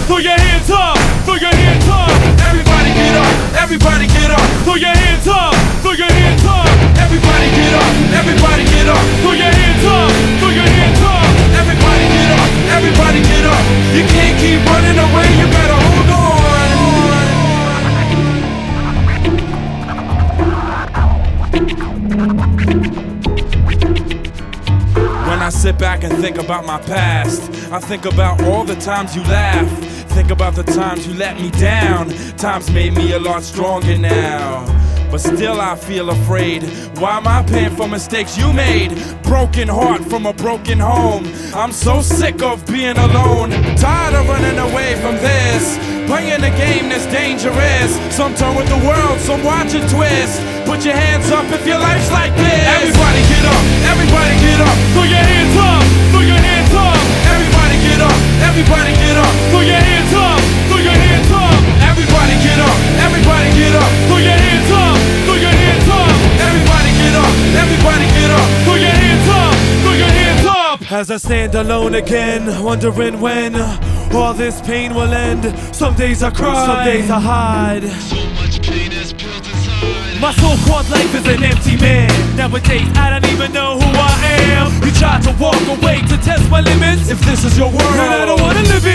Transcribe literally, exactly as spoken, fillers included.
throw your hands up, throw your hands up. Everybody get up, everybody get up. Throw your hands up, throw your hands up. Everybody get up, everybody get up. Throw your hands up, throw your hands up. Everybody get up, everybody get up. You can't keep running away, you better hold on. When I sit back and think about my past, I think about all the times you laughed. Think about the times you let me down. Times made me a lot stronger now, but still I feel afraid. Why am I paying for mistakes you made? Broken heart from a broken home. I'm so sick of being alone. Tired of running away from this. Playing a game that's dangerous. Some turn with the world, some watch it twist. Put your hands up if your life's like this. Everybody get up, everybody get up. Throw your hands up, throw your hands up. Everybody get up, everybody get up. Throw your hands up, throw your hands up. Everybody get up, everybody get up. Throw your hands up, throw your hands up. Everybody get up, everybody get up. Throw your hands up, throw your hands up. As I stand alone again, wondering when all this pain will end. Some days I cry, some days I hide. So much pain is built inside. My so-called life is an empty man. Nowadays I don't even know who I am. You try to walk away to test my limits. If this is your world, and I don't wanna live it.